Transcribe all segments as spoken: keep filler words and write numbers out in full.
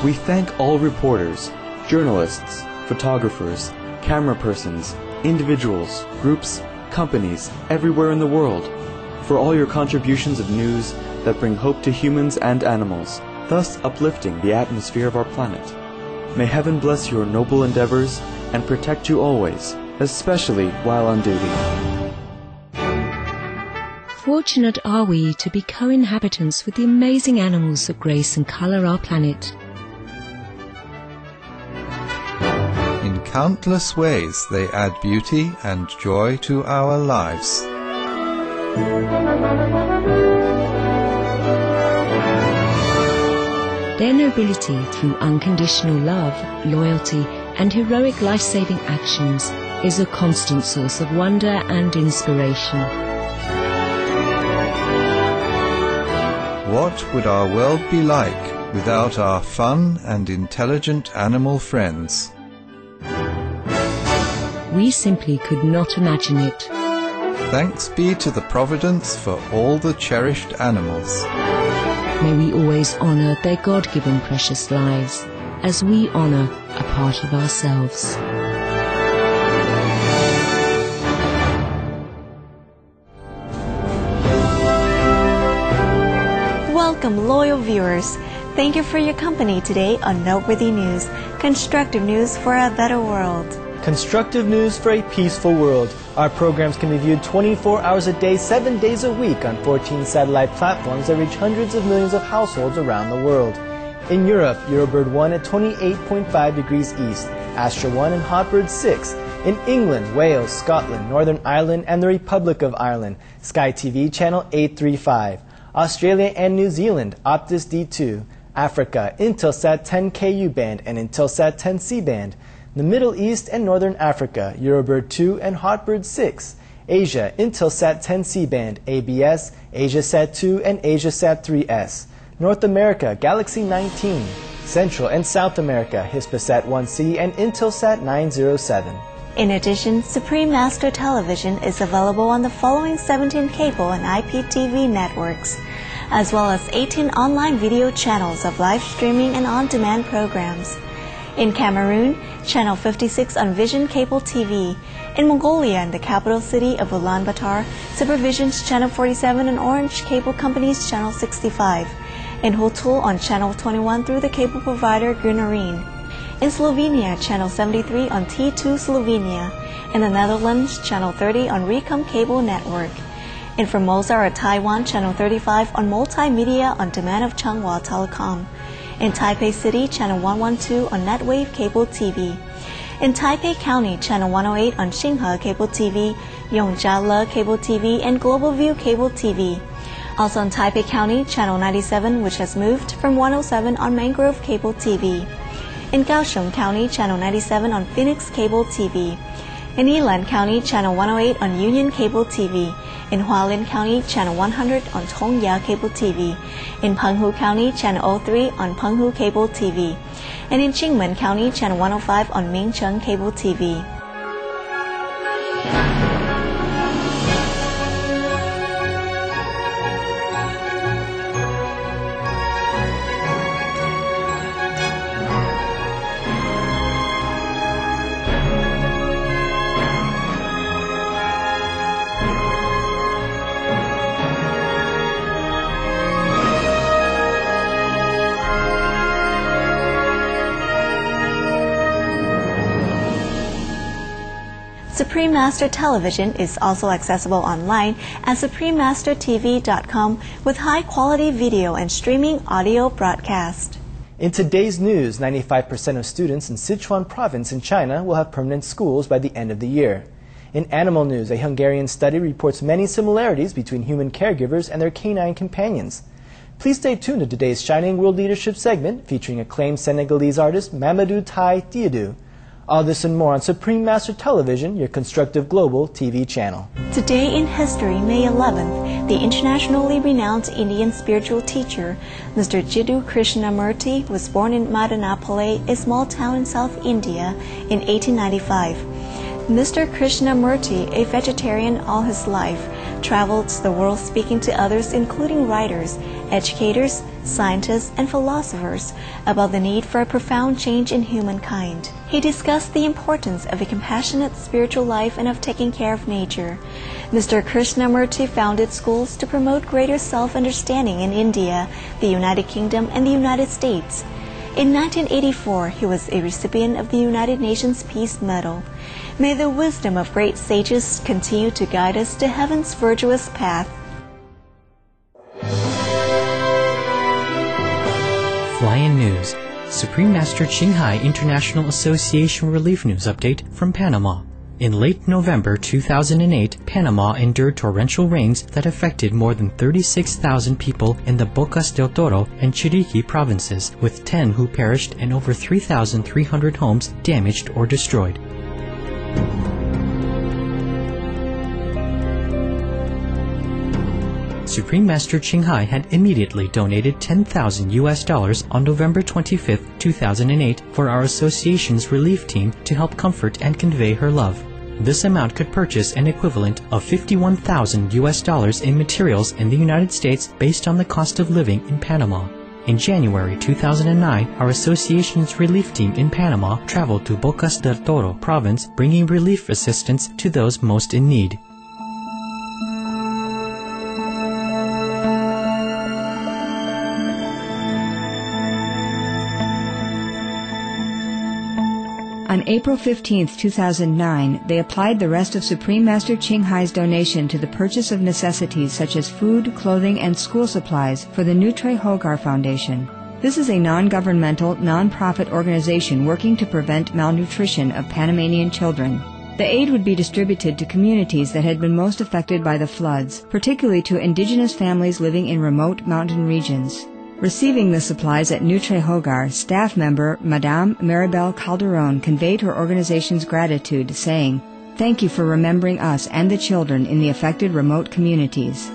We thank all reporters, journalists, photographers, camera persons, individuals, groups, companies, everywhere in the world, for all your contributions of news that bring hope to humans and animals, thus uplifting the atmosphere of our planet. May heaven bless your noble endeavors and protect you always, especially while on duty. Fortunate are we to be co-inhabitants with the amazing animals that grace and colour our planet. In countless ways they add beauty and joy to our lives. Their nobility through unconditional love, loyalty and heroic life-saving actions is a constant source of wonder and inspiration. What would our world be like without our fun and intelligent animal friends? We simply could not imagine it. Thanks be to the Providence for all the cherished animals. May we always honour their God-given precious lives, as we honour a part of ourselves. Welcome, loyal viewers. Thank you for your company today on Noteworthy News, constructive news for a better world. Constructive news for a peaceful world. Our programs can be viewed twenty-four hours a day, seven days a week on fourteen satellite platforms that reach hundreds of millions of households around the world. In Europe, Eurobird one at twenty-eight point five degrees east, Astra one and Hotbird six. In England, Wales, Scotland, Northern Ireland, and the Republic of Ireland, Sky T V channel eight thirty-five. Australia and New Zealand, Optus D two. Africa, Intelsat ten K U band and Intelsat ten C band. The Middle East and Northern Africa, Eurobird two and Hotbird six. Asia, Intelsat ten C band, A B S, AsiaSat two and AsiaSat three S. North America, Galaxy nineteen. Central and South America, Hispasat one C and Intelsat nine oh seven. In addition, Supreme Master Television is available on the following seventeen cable and I P T V networks, as well as eighteen online video channels of live streaming and on-demand programs. In Cameroon, channel fifty-six on Vision Cable T V. In Mongolia and the capital city of Ulaanbaatar, Supervision's channel forty-seven and Orange Cable Company's channel sixty-five. In Hotul on channel twenty-one through the cable provider Gunarine. In Slovenia, channel seventy-three on T two Slovenia. In the Netherlands, channel thirty on Recom Cable Network. In Formosa or Taiwan, channel thirty-five on Multimedia on demand of Changhua Telecom. In Taipei City, channel one twelve on Netwave Cable T V. In Taipei County, channel one oh eight on Xinghe Cable T V, Yongjiale Cable T V, and Global View Cable T V. Also in Taipei County, channel ninety-seven, which has moved from one oh seven on Mangrove Cable T V. In Kaohsiung County, channel ninety-seven on Phoenix Cable T V. In Yilan County, channel one oh eight on Union Cable T V. In Hualien County, channel one hundred on Tongya Cable T V. In Penghu County, channel oh three on Penghu Cable T V. And in Qingmen County, channel one oh five on Mingcheng Cable T V. Supreme Master Television is also accessible online at supreme master T V dot com with high-quality video and streaming audio broadcast. In today's news, ninety-five percent of students in Sichuan province in China will have permanent schools by the end of the year. In animal news, a Hungarian study reports many similarities between human caregivers and their canine companions. Please stay tuned to today's Shining World Leadership segment featuring acclaimed Senegalese artist Mamadou Tai Diadou. All this and more on Supreme Master Television, your constructive global T V channel. Today in history, May eleventh, the internationally renowned Indian spiritual teacher, Mister Jiddu Krishnamurti, was born in Madanapalli, a small town in South India, in eighteen ninety-five. Mister Krishnamurti, a vegetarian all his life, traveled the world speaking to others, including writers, educators, scientists, and philosophers, about the need for a profound change in humankind. He discussed the importance of a compassionate spiritual life and of taking care of nature. Mister Krishnamurti founded schools to promote greater self-understanding in India, the United Kingdom, and the United States. In nineteen eighty-four, he was a recipient of the United Nations Peace Medal. May the wisdom of great sages continue to guide us to heaven's virtuous path. Fly-in News, Supreme Master Ching Hai International Association Relief News Update from Panama. In late November two thousand eight, Panama endured torrential rains that affected more than thirty-six thousand people in the Bocas del Toro and Chiriquí provinces, with ten who perished and over three thousand three hundred homes damaged or destroyed. Supreme Master Ching Hai had immediately donated ten thousand U S dollars on November twenty-fifth, two thousand eight for our association's relief team to help comfort and convey her love. This amount could purchase an equivalent of fifty-one thousand U S dollars in materials in the United States based on the cost of living in Panama. In January two thousand nine, our association's relief team in Panama traveled to Bocas del Toro province, bringing relief assistance to those most in need. On April fifteenth, two thousand nine, they applied the rest of Supreme Master Ching Hai's donation to the purchase of necessities such as food, clothing, and school supplies for the Nutre Hogar Foundation. This is a non-governmental, non-profit organization working to prevent malnutrition of Panamanian children. The aid would be distributed to communities that had been most affected by the floods, particularly to indigenous families living in remote mountain regions. Receiving the supplies at Nutre Hogar, staff member Madame Maribel Calderon conveyed her organization's gratitude, saying, "Thank you for remembering us and the children in the affected remote communities."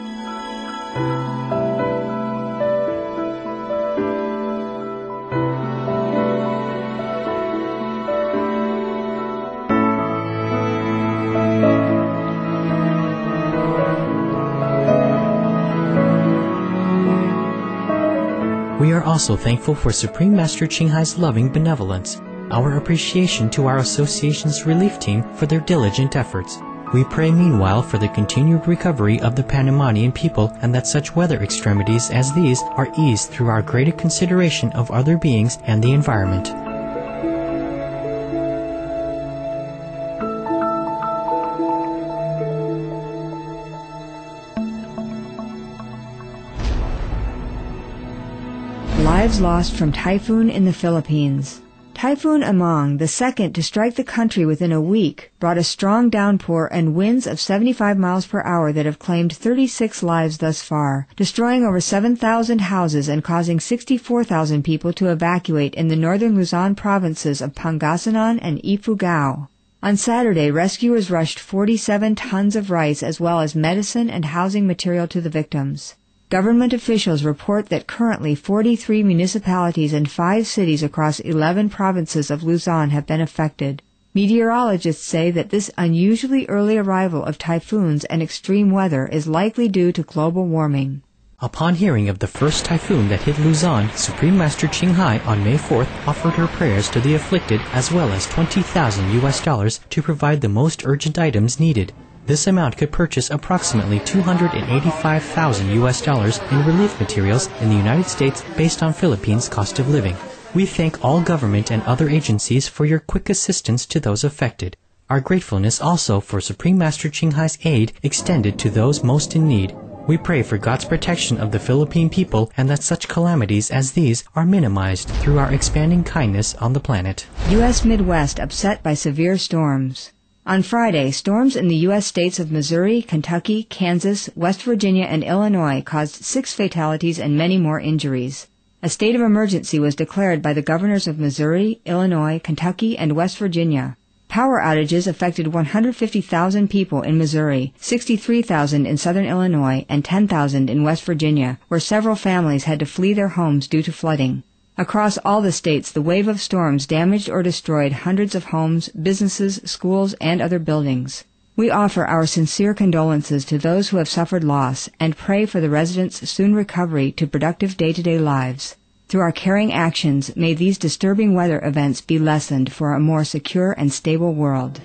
We are also thankful for Supreme Master Ching Hai's loving benevolence, our appreciation to our association's relief team for their diligent efforts. We pray meanwhile for the continued recovery of the Panamanian people and that such weather extremities as these are eased through our greater consideration of other beings and the environment. Lives lost from typhoon in the Philippines. Typhoon Amang, the second to strike the country within a week, brought a strong downpour and winds of seventy-five miles per hour that have claimed thirty-six lives thus far, destroying over seven thousand houses and causing sixty-four thousand people to evacuate in the northern Luzon provinces of Pangasinan and Ifugao. On Saturday, rescuers rushed forty-seven tons of rice as well as medicine and housing material to the victims. Government officials report that currently forty-three municipalities and five cities across eleven provinces of Luzon have been affected. Meteorologists say that this unusually early arrival of typhoons and extreme weather is likely due to global warming. Upon hearing of the first typhoon that hit Luzon, Supreme Master Ching Hai on May fourth offered her prayers to the afflicted as well as twenty thousand U S dollars to provide the most urgent items needed. This amount could purchase approximately two hundred eighty-five thousand U S dollars in relief materials in the United States based on Philippines' cost of living. We thank all government and other agencies for your quick assistance to those affected. Our gratefulness also for Supreme Master Ching Hai's aid extended to those most in need. We pray for God's protection of the Philippine people and that such calamities as these are minimized through our expanding kindness on the planet. U S Midwest upset by severe storms. On Friday, storms in the U S states of Missouri, Kentucky, Kansas, West Virginia, and Illinois caused six fatalities and many more injuries. A state of emergency was declared by the governors of Missouri, Illinois, Kentucky, and West Virginia. Power outages affected one hundred fifty thousand people in Missouri, sixty-three thousand in southern Illinois, and ten thousand in West Virginia, where several families had to flee their homes due to flooding. Across all the states, the wave of storms damaged or destroyed hundreds of homes, businesses, schools, and other buildings. We offer our sincere condolences to those who have suffered loss and pray for the residents' soon recovery to productive day-to-day lives. Through our caring actions, may these disturbing weather events be lessened for a more secure and stable world.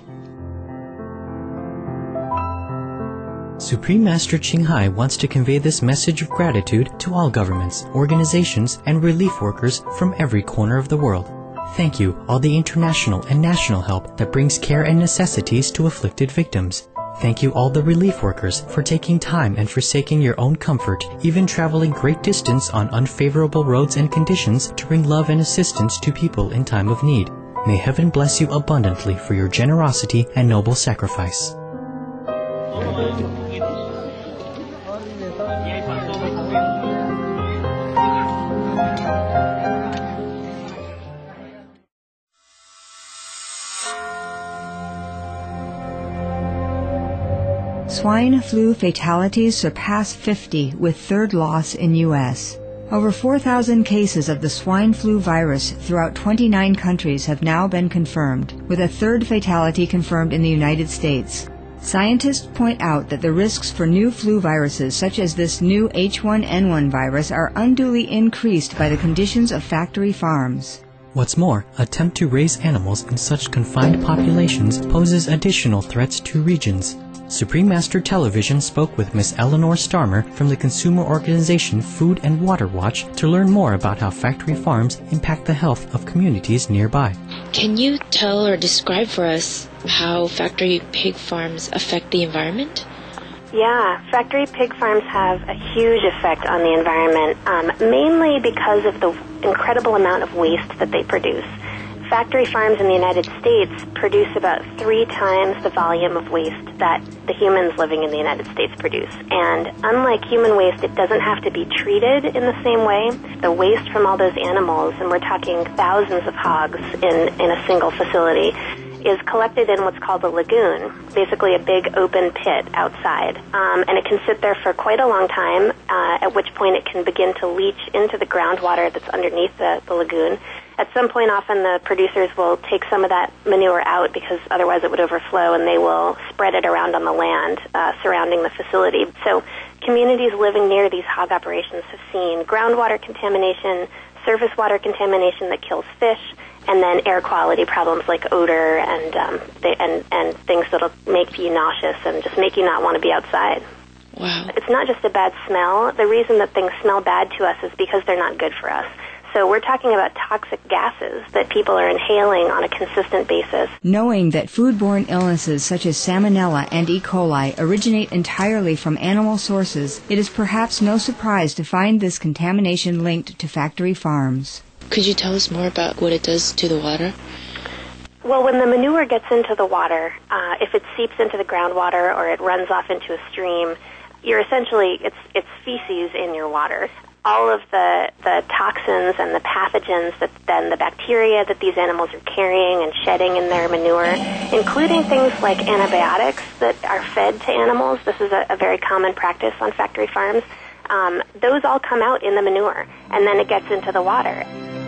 Supreme Master Ching Hai wants to convey this message of gratitude to all governments, organizations, and relief workers from every corner of the world. Thank you, all the international and national help that brings care and necessities to afflicted victims. Thank you, all the relief workers, for taking time and forsaking your own comfort, even traveling great distance on unfavorable roads and conditions to bring love and assistance to people in time of need. May heaven bless you abundantly for your generosity and noble sacrifice. Swine flu fatalities surpass fifty, with third loss in U S Over four thousand cases of the swine flu virus throughout twenty-nine countries have now been confirmed, with a third fatality confirmed in the United States. Scientists point out that the risks for new flu viruses such as this new H one N one virus are unduly increased by the conditions of factory farms. What's more, attempt to raise animals in such confined populations poses additional threats to regions. Supreme Master Television spoke with Miss Eleanor Starmer from the consumer organization Food and Water Watch to learn more about how factory farms impact the health of communities nearby. Can you tell or describe for us how factory pig farms affect the environment? Yeah, factory pig farms have a huge effect on the environment, um, mainly because of the incredible amount of waste that they produce. Factory farms in the United States produce about three times the volume of waste that the humans living in the United States produce. And unlike human waste, it doesn't have to be treated in the same way. The waste from all those animals, and we're talking thousands of hogs in, in a single facility, is collected in what's called a lagoon, basically a big open pit outside. Um, and it can sit there for quite a long time, uh, at which point it can begin to leach into the groundwater that's underneath the, the lagoon. At some point, often the producers will take some of that manure out because otherwise it would overflow, and they will spread it around on the land uh, surrounding the facility. So communities living near these hog operations have seen groundwater contamination, surface water contamination that kills fish, and then air quality problems like odor and um, they, and and things that'll make you nauseous and just make you not want to be outside. Wow. It's not just a bad smell. The reason that things smell bad to us is because they're not good for us. So we're talking about toxic gases that people are inhaling on a consistent basis. Knowing that foodborne illnesses such as Salmonella and E. coli originate entirely from animal sources, it is perhaps no surprise to find this contamination linked to factory farms. Could you tell us more about what it does to the water? Well, when the manure gets into the water, uh, if it seeps into the groundwater or it runs off into a stream, you're essentially, it's, it's feces in your water. All of the, the toxins and the pathogens that then the bacteria that these animals are carrying and shedding in their manure, including things like antibiotics that are fed to animals. This is a, a very common practice on factory farms. Um, those all come out in the manure, and then it gets into the water.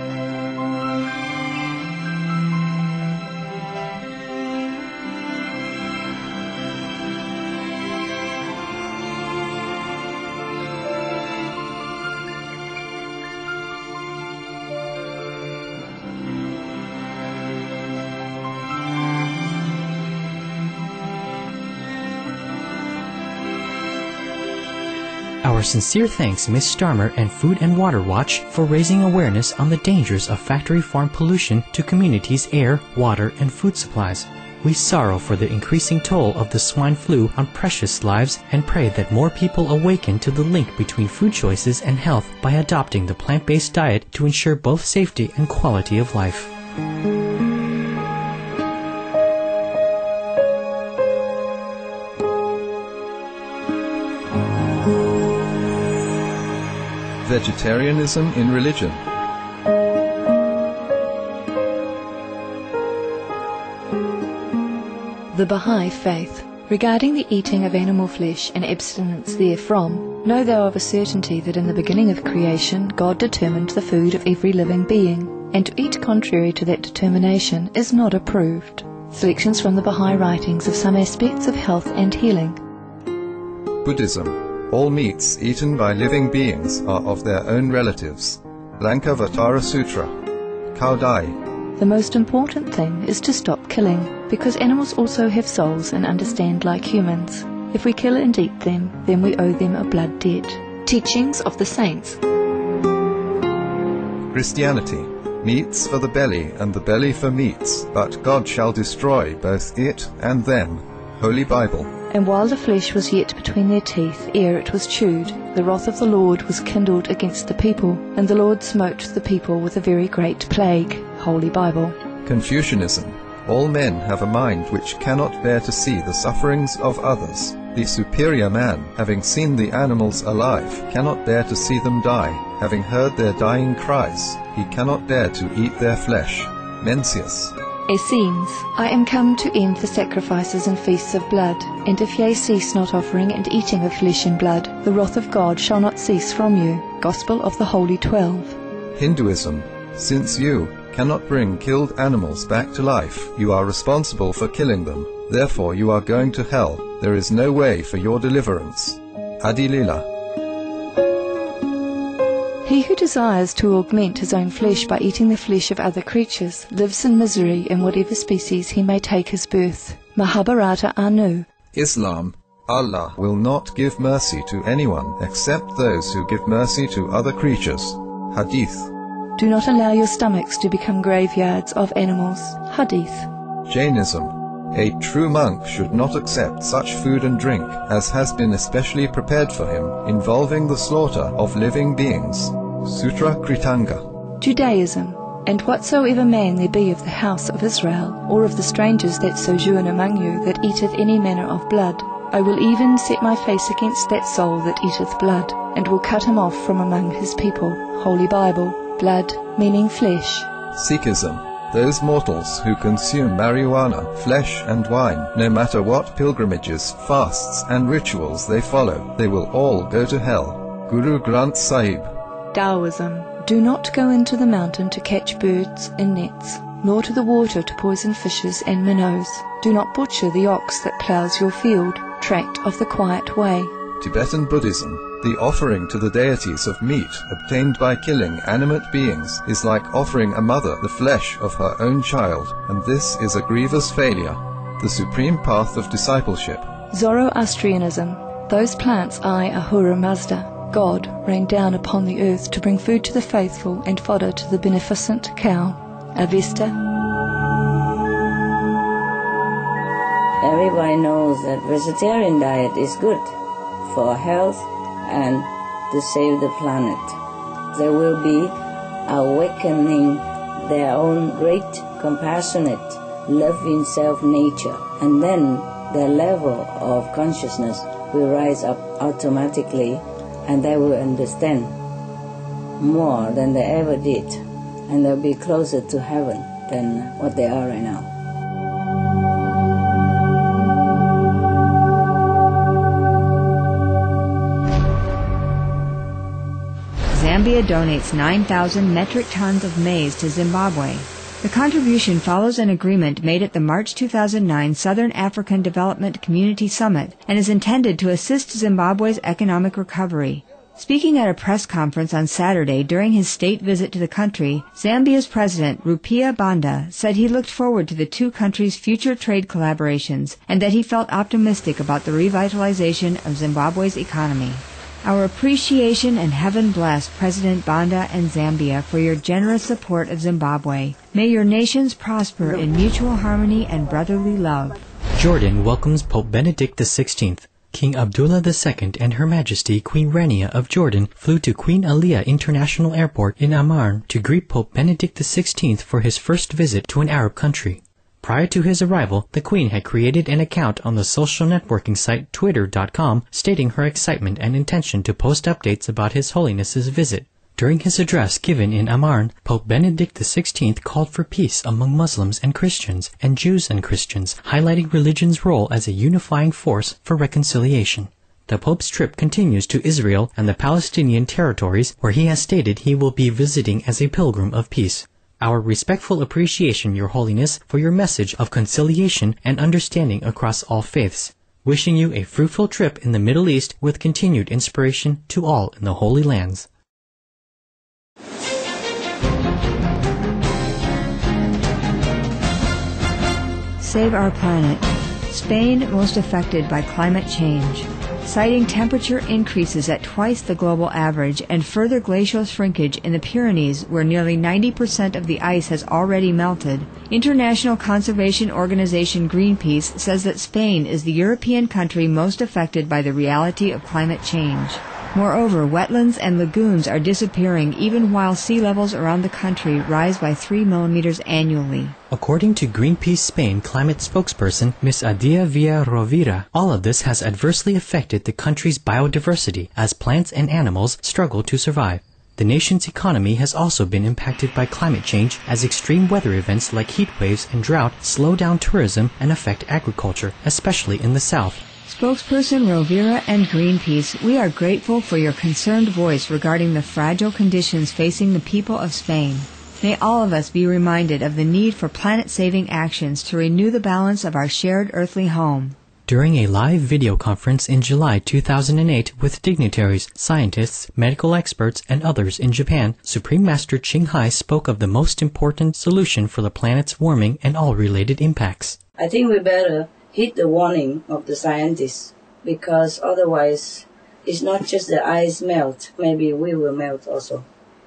Our sincere thanks, Miss Starmer and Food and Water Watch, for raising awareness on the dangers of factory farm pollution to communities' air, water, and food supplies. We sorrow for the increasing toll of the swine flu on precious lives and pray that more people awaken to the link between food choices and health by adopting the plant-based diet to ensure both safety and quality of life. Vegetarianism in religion. The Baha'i Faith. Regarding the eating of animal flesh and abstinence therefrom, know thou of a certainty that in the beginning of creation God determined the food of every living being, and to eat contrary to that determination is not approved. Selections from the Baha'i writings of some aspects of health and healing. Buddhism. All meats eaten by living beings are of their own relatives. Lankavatara Sutra. Cao Dai. The most important thing is to stop killing, because animals also have souls and understand like humans. If we kill and eat them, then we owe them a blood debt. Teachings of the Saints. Christianity. Meats for the belly, and the belly for meats, but God shall destroy both it and them. Holy Bible. And while the flesh was yet between their teeth, ere it was chewed, the wrath of the Lord was kindled against the people, and the Lord smote the people with a very great plague. Holy Bible. Confucianism. All men have a mind which cannot bear to see the sufferings of others. The superior man, having seen the animals alive, cannot bear to see them die. Having heard their dying cries, he cannot bear to eat their flesh. Mencius. Essenes, I am come to end the sacrifices and feasts of blood, and if ye cease not offering and eating of flesh and blood, the wrath of God shall not cease from you. Gospel of the Holy Twelve. Hinduism. Since you cannot bring killed animals back to life, you are responsible for killing them. Therefore you are going to hell. There is no way for your deliverance. Adi Lila. He who desires to augment his own flesh by eating the flesh of other creatures lives in misery in whatever species he may take his birth. Mahabharata Anu. Islam. Allah will not give mercy to anyone except those who give mercy to other creatures. Hadith. Do not allow your stomachs to become graveyards of animals. Hadith. Jainism. A true monk should not accept such food and drink as has been especially prepared for him, involving the slaughter of living beings. Sutra Kritanga. Judaism. And whatsoever man there be of the house of Israel, or of the strangers that sojourn among you, that eateth any manner of blood, I will even set my face against that soul that eateth blood, and will cut him off from among his people. Holy Bible. Blood, meaning flesh. Sikhism. Those mortals who consume marijuana, flesh and wine, no matter what pilgrimages, fasts and rituals they follow, they will all go to hell. Guru Granth Sahib. Taoism. Do not go into the mountain to catch birds in nets, nor to the water to poison fishes and minnows. Do not butcher the ox that ploughs your field. Tract of the Quiet Way. Tibetan Buddhism. The offering to the deities of meat obtained by killing animate beings is like offering a mother the flesh of her own child, and this is a grievous failure. The supreme path of discipleship. Zoroastrianism. Those plants I, Ahura Mazda, God, rained down upon the earth to bring food to the faithful and fodder to the beneficent cow. Avesta. Everybody knows that vegetarian diet is good for health and to save the planet. They will be awakening their own great, compassionate, loving self-nature, and then their level of consciousness will rise up automatically, and they will understand more than they ever did, and they'll be closer to heaven than what they are right now. Zambia donates nine thousand metric tons of maize to Zimbabwe. The contribution follows an agreement made at the March two thousand nine Southern African Development Community Summit and is intended to assist Zimbabwe's economic recovery. Speaking at a press conference on Saturday during his state visit to the country, Zambia's President Rupiah Banda said he looked forward to the two countries' future trade collaborations and that he felt optimistic about the revitalization of Zimbabwe's economy. Our appreciation and heaven bless President Banda and Zambia for your generous support of Zimbabwe. May your nations prosper in mutual harmony and brotherly love. Jordan welcomes Pope Benedict the sixteenth. King Abdullah the Second and Her Majesty Queen Rania of Jordan flew to Queen Aliyah International Airport in Amman to greet Pope Benedict the sixteenth for his first visit to an Arab country. Prior to his arrival, the Queen had created an account on the social networking site Twitter dot com stating her excitement and intention to post updates about His Holiness's visit. During his address given in Amman, Pope Benedict the sixteenth called for peace among Muslims and Christians and Jews and Christians, highlighting religion's role as a unifying force for reconciliation. The Pope's trip continues to Israel and the Palestinian territories, where he has stated he will be visiting as a pilgrim of peace. Our respectful appreciation, Your Holiness, for your message of conciliation and understanding across all faiths. Wishing you a fruitful trip in the Middle East with continued inspiration to all in the Holy Lands. Save our planet. Spain most affected by climate change. Citing temperature increases at twice the global average and further glacial shrinkage in the Pyrenees, where nearly ninety percent of the ice has already melted, international conservation organization Greenpeace says that Spain is the European country most affected by the reality of climate change. Moreover, wetlands and lagoons are disappearing even while sea levels around the country rise by three millimeters annually. According to Greenpeace Spain climate spokesperson Miz Adia Villarrovira, all of this has adversely affected the country's biodiversity as plants and animals struggle to survive. The nation's economy has also been impacted by climate change as extreme weather events like heat waves and drought slow down tourism and affect agriculture, especially in the south. Spokesperson Rovira and Greenpeace, we are grateful for your concerned voice regarding the fragile conditions facing the people of Spain. May all of us be reminded of the need for planet-saving actions to renew the balance of our shared earthly home. During a live video conference in July two thousand eight with dignitaries, scientists, medical experts, and others in Japan, Supreme Master Ching Hai spoke of the most important solution for the planet's warming and all related impacts. I think we better heed the warning of the scientists, because otherwise it's not just the ice melt, maybe we will melt also.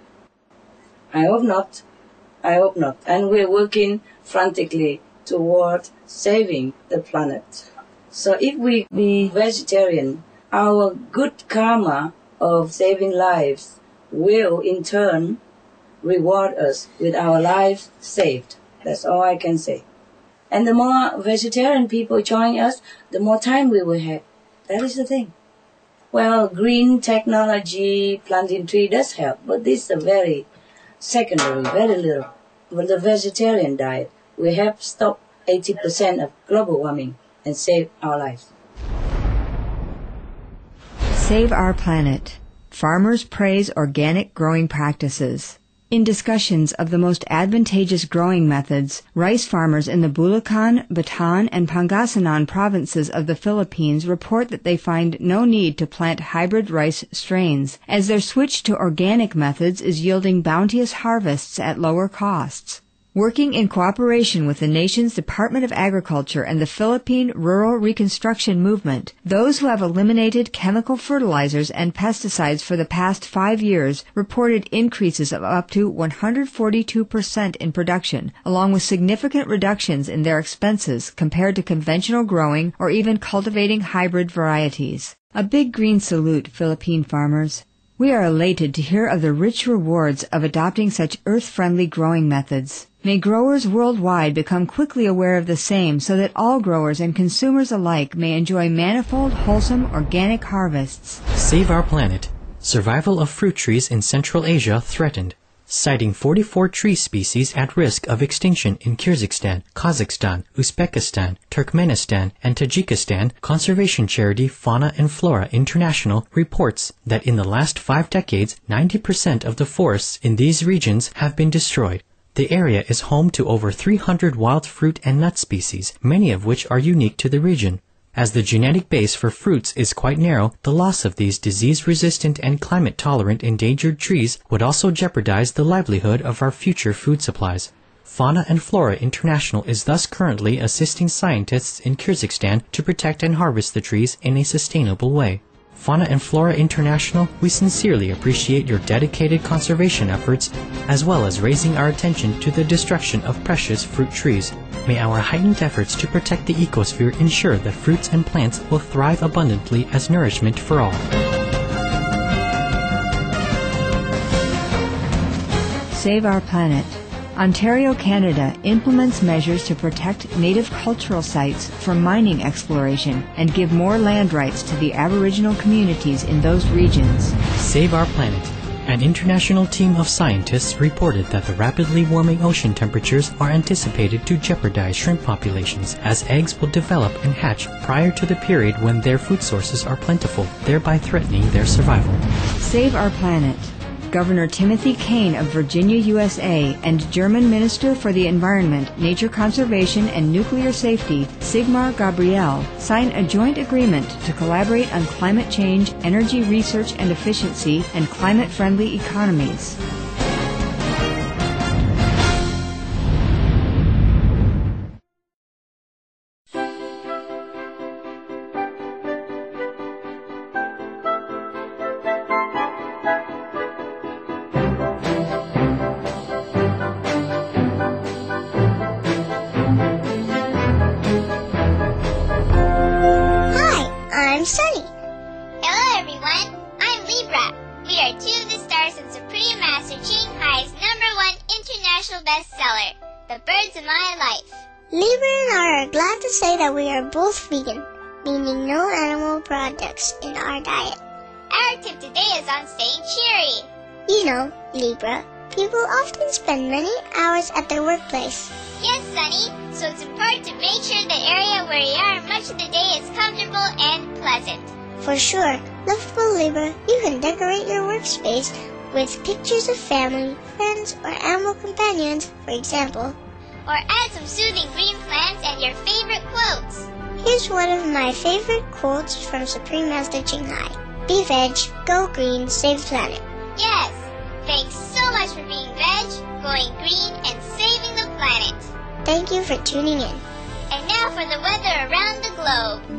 I hope not. I hope not. And we're working frantically toward saving the planet. So if we be vegetarian, our good karma of saving lives will in turn reward us with our lives saved. That's all I can say. And the more vegetarian people join us, the more time we will have. That is the thing. Well, green technology, planting tree does help, but this is a very secondary, very little. With the vegetarian diet, we have stopped eighty percent of global warming and saved our lives. Save our planet. Farmers praise organic growing practices. In discussions of the most advantageous growing methods, rice farmers in the Bulacan, Bataan, and Pangasinan provinces of the Philippines report that they find no need to plant hybrid rice strains, as their switch to organic methods is yielding bounteous harvests at lower costs. Working in cooperation with the nation's Department of Agriculture and the Philippine Rural Reconstruction Movement, those who have eliminated chemical fertilizers and pesticides for the past five years reported increases of up to one hundred forty-two percent in production, along with significant reductions in their expenses compared to conventional growing or even cultivating hybrid varieties. A big green salute, Philippine farmers. We are elated to hear of the rich rewards of adopting such earth-friendly growing methods. May growers worldwide become quickly aware of the same so that all growers and consumers alike may enjoy manifold, wholesome, organic harvests. Save our planet. Survival of fruit trees in Central Asia threatened. Citing forty-four tree species at risk of extinction in Kyrgyzstan, Kazakhstan, Uzbekistan, Turkmenistan, and Tajikistan, conservation charity Fauna and Flora International reports that in the last five decades, ninety percent of the forests in these regions have been destroyed. The area is home to over three hundred wild fruit and nut species, many of which are unique to the region. As the genetic base for fruits is quite narrow, the loss of these disease-resistant and climate-tolerant endangered trees would also jeopardize the livelihood of our future food supplies. Fauna and Flora International is thus currently assisting scientists in Kyrgyzstan to protect and harvest the trees in a sustainable way. Fauna and Flora International, we sincerely appreciate your dedicated conservation efforts, as well as raising our attention to the destruction of precious fruit trees. May our heightened efforts to protect the ecosphere ensure that fruits and plants will thrive abundantly as nourishment for all. Save our planet. Ontario, Canada implements measures to protect native cultural sites from mining exploration and give more land rights to the Aboriginal communities in those regions. Save our planet. An international team of scientists reported that the rapidly warming ocean temperatures are anticipated to jeopardize shrimp populations, as eggs will develop and hatch prior to the period when their food sources are plentiful, thereby threatening their survival. Save our planet. Governor Timothy Kane of Virginia, U S A, and German Minister for the Environment, Nature Conservation, and Nuclear Safety, Sigmar Gabriel, sign a joint agreement to collaborate on climate change, energy research and efficiency, and climate-friendly economies. I'm Sunny. Hello everyone, I'm Libra. We are two of the stars in Supreme Master Ching Hai's number one international bestseller, The Birds of My Life. Libra and I are glad to say that we are both vegan, meaning no animal products in our diet. Our tip today is on staying cheery. You know, Libra, people often spend many hours at their workplace. Yes, Sunny, so it's important to make sure the area where you are much of the day is comfortable and pleasant. For sure, lovable Libra, you can decorate your workspace with pictures of family, friends, or animal companions, for example. Or add some soothing green plants and your favorite quotes. Here's one of my favorite quotes from Supreme Master Ching Hai. Be veg, go green, save the planet. Yes, thanks so much for being veg, going green, and saving the planet. Thank you for tuning in. And now for the weather around the globe.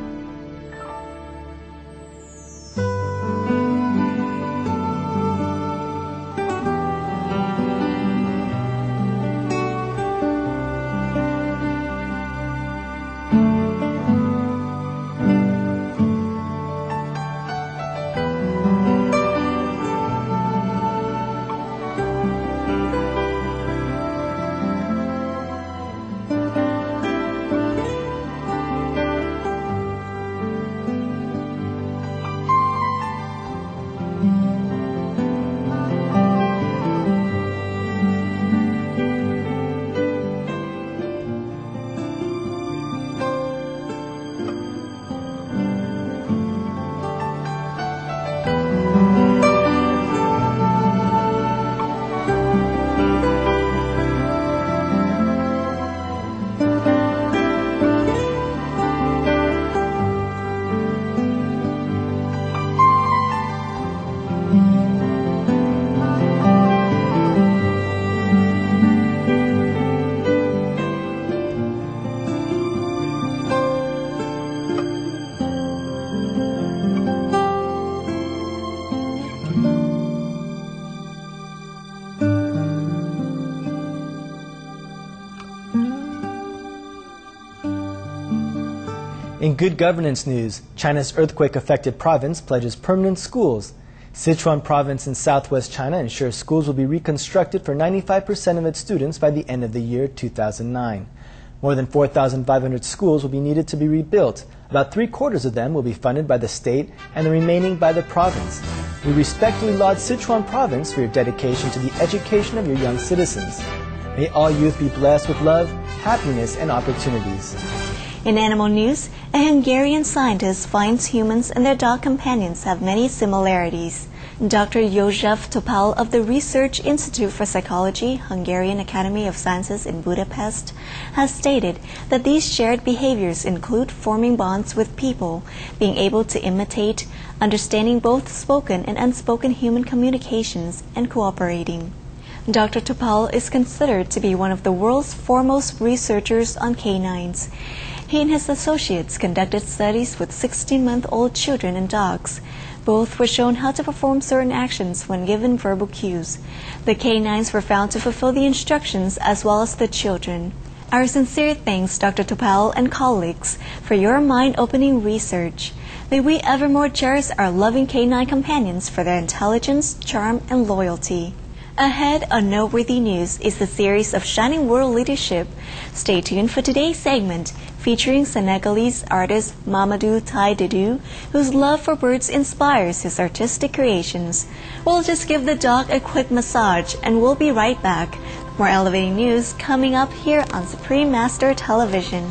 In good governance news, China's earthquake-affected province pledges permanent schools. Sichuan province in southwest China ensures schools will be reconstructed for ninety-five percent of its students by the end of the year two thousand nine. More than four thousand five hundred schools will be needed to be rebuilt. About three-quarters of them will be funded by the state and the remaining by the province. We respectfully laud Sichuan province for your dedication to the education of your young citizens. May all youth be blessed with love, happiness, and opportunities. In animal news, a Hungarian scientist finds humans and their dog companions have many similarities. Doctor József Topal of the Research Institute for Psychology, Hungarian Academy of Sciences in Budapest, has stated that these shared behaviors include forming bonds with people, being able to imitate, understanding both spoken and unspoken human communications, and cooperating. Doctor Topal is considered to be one of the world's foremost researchers on canines. He and his associates conducted studies with sixteen-month-old children and dogs. Both were shown how to perform certain actions when given verbal cues. The canines were found to fulfill the instructions as well as the children. Our sincere thanks, Doctor Topal and colleagues, for your mind-opening research. May we evermore cherish our loving canine companions for their intelligence, charm, and loyalty. Ahead on Noteworthy News is the series of Shining World Leadership. Stay tuned for today's segment featuring Senegalese artist Mamadou Tai Dedou, whose love for birds inspires his artistic creations. We'll just give the dog a quick massage and we'll be right back. More elevating news coming up here on Supreme Master Television.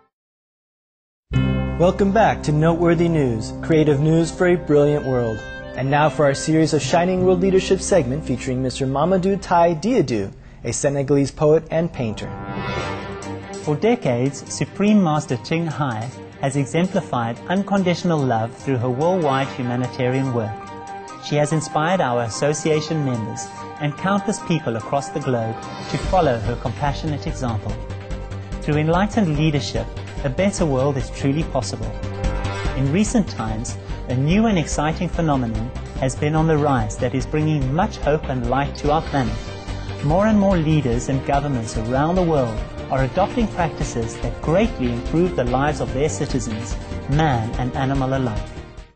Welcome back to Noteworthy News, creative news for a brilliant world. And now for our series of Shining World Leadership segment featuring Mister Mamadou Tai Diadou, a Senegalese poet and painter. For decades, Supreme Master Ching Hai has exemplified unconditional love through her worldwide humanitarian work. She has inspired our association members and countless people across the globe to follow her compassionate example. Through enlightened leadership, a better world is truly possible. In recent times, a new and exciting phenomenon has been on the rise that is bringing much hope and light to our planet. More and more leaders and governments around the world are adopting practices that greatly improve the lives of their citizens, man and animal alike.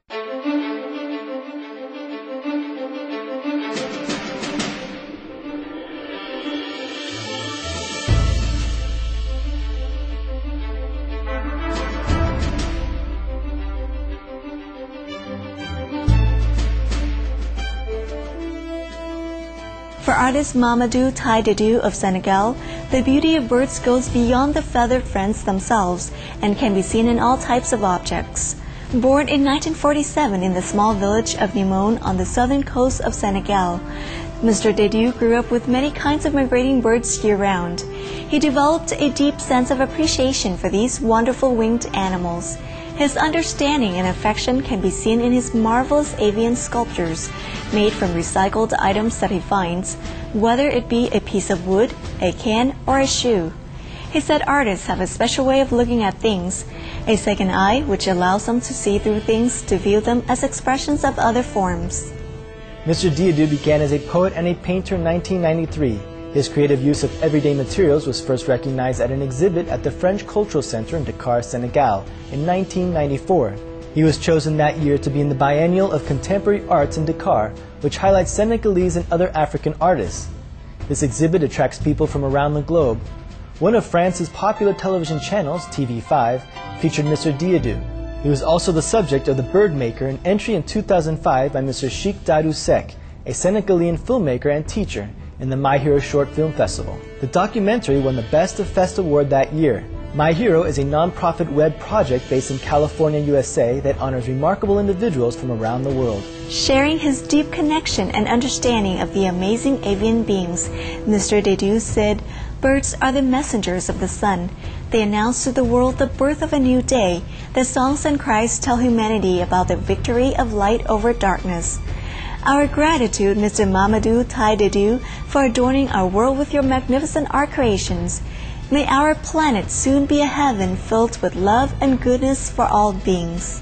For artist Mamadou Tai Diadou of Senegal, the beauty of birds goes beyond the feathered friends themselves and can be seen in all types of objects. Born in nineteen forty-seven in the small village of Nimone on the southern coast of Senegal, Mister Diadou grew up with many kinds of migrating birds year-round. He developed a deep sense of appreciation for these wonderful winged animals. His understanding and affection can be seen in his marvelous avian sculptures, made from recycled items that he finds, whether it be a piece of wood, a can, or a shoe. He said artists have a special way of looking at things, a second eye which allows them to see through things to view them as expressions of other forms. Mister Diadou began as a poet and a painter in nineteen ninety-three. His creative use of everyday materials was first recognized at an exhibit at the French Cultural Center in Dakar, Senegal, in nineteen ninety-four. He was chosen that year to be in the Biennial of Contemporary Arts in Dakar, which highlights Senegalese and other African artists. This exhibit attracts people from around the globe. One of France's popular television channels, T V five, featured Mister Diadou. He was also the subject of The Bird Maker, an entry in two thousand five by Mister Cheikh Dadou Seck, a Senegalian filmmaker and teacher, in the My Hero Short Film Festival. The documentary won the Best of Fest award that year. My Hero is a non-profit web project based in California, U S A that honors remarkable individuals from around the world. Sharing his deep connection and understanding of the amazing avian beings, Mister Diadou said, "Birds are the messengers of the sun. They announce to the world the birth of a new day. Their songs and cries tell humanity about the victory of light over darkness." Our gratitude, Mister Mamadou Tai Diadou, for adorning our world with your magnificent art creations. May our planet soon be a heaven filled with love and goodness for all beings.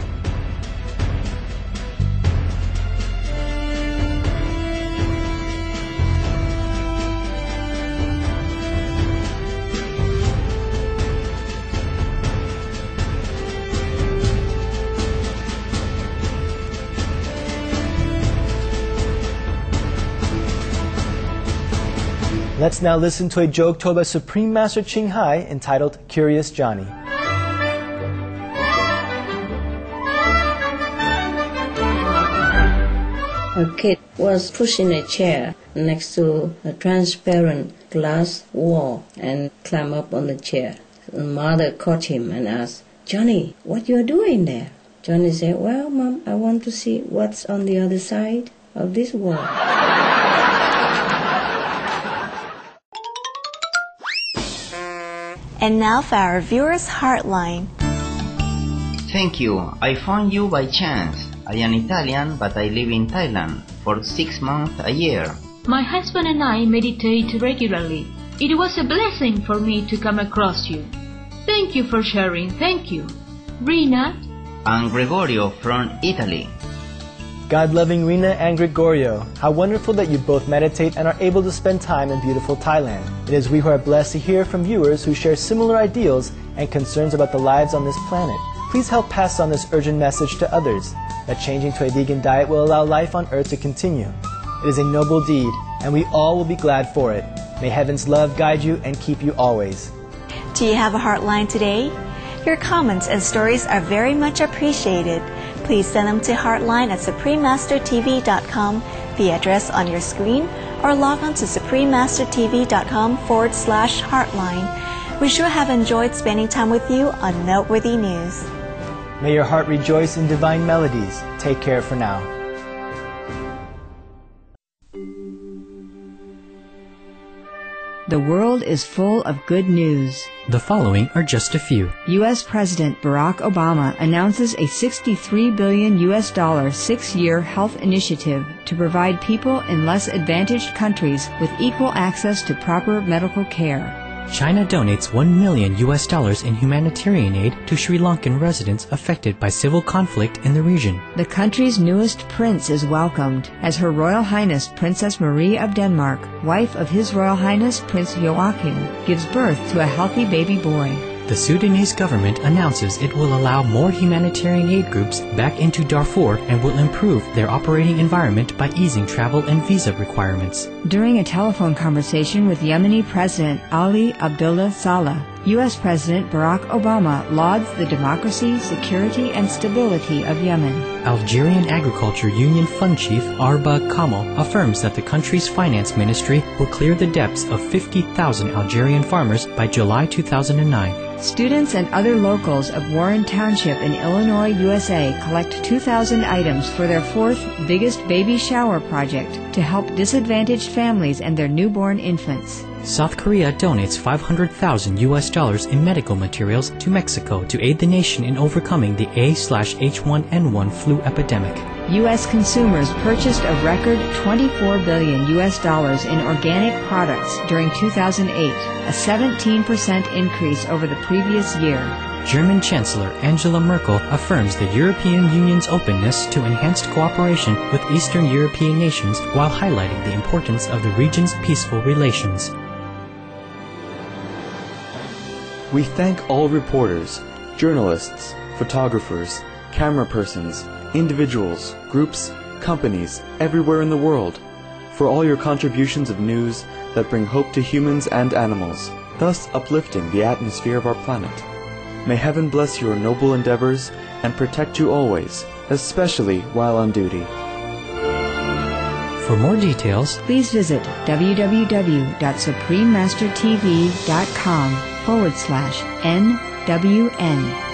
Let's now listen to a joke told by Supreme Master Ching Hai entitled Curious Johnny. A kid was pushed in a chair next to a transparent glass wall and climbed up on the chair. The mother caught him and asked, "Johnny, what you are doing there?" Johnny said, "Well, Mom, I want to see what's on the other side of this wall." And now for our viewers' Heartline. Thank you. I found you by chance. I am Italian, but I live in Thailand for six months a year. My husband and I meditate regularly. It was a blessing for me to come across you. Thank you for sharing. Thank you. Rina. I'm Gregorio from Italy. God-loving Rina and Gregorio, how wonderful that you both meditate and are able to spend time in beautiful Thailand. It is we who are blessed to hear from viewers who share similar ideals and concerns about the lives on this planet. Please help pass on this urgent message to others, that changing to a vegan diet will allow life on Earth to continue. It is a noble deed, and we all will be glad for it. May heaven's love guide you and keep you always. Do you have a Heartline today? Your comments and stories are very much appreciated. Please send them to Heartline at supreme master t v dot com, the address on your screen, or log on to supreme master t v dot com forward slash Heartline. We sure have enjoyed spending time with you on Noteworthy News. May your heart rejoice in divine melodies. Take care for now. The world is full of good news. The following are just a few. U S President Barack Obama announces a sixty-three billion U S dollar six-year health initiative to provide people in less advantaged countries with equal access to proper medical care. China donates one million U S dollars in humanitarian aid to Sri Lankan residents affected by civil conflict in the region. The country's newest prince is welcomed as Her Royal Highness Princess Marie of Denmark, wife of His Royal Highness Prince Joachim, gives birth to a healthy baby boy. The Sudanese government announces it will allow more humanitarian aid groups back into Darfur and will improve their operating environment by easing travel and visa requirements. During a telephone conversation with Yemeni President Ali Abdullah Saleh, U S President Barack Obama lauds the democracy, security, and stability of Yemen. Algerian Agriculture Union Fund Chief Arba Kamal affirms that the country's finance ministry will clear the debts of fifty thousand Algerian farmers by July two thousand nine. Students and other locals of Warren Township in Illinois, U S A collect two thousand items for their fourth biggest baby shower project to help disadvantaged families and their newborn infants. South Korea donates five hundred thousand U S dollars in medical materials to Mexico to aid the nation in overcoming the A H one N one flu epidemic. U S consumers purchased a record twenty-four billion U S dollars in organic products during two thousand eight, a seventeen percent increase over the previous year. German Chancellor Angela Merkel affirms the European Union's openness to enhanced cooperation with Eastern European nations while highlighting the importance of the region's peaceful relations. We thank all reporters, journalists, photographers, camera persons, individuals, groups, companies, everywhere in the world, for all your contributions of news that bring hope to humans and animals, thus uplifting the atmosphere of our planet. May heaven bless your noble endeavors and protect you always, especially while on duty. For more details, please visit www.suprememastertv.com forward slash NWN.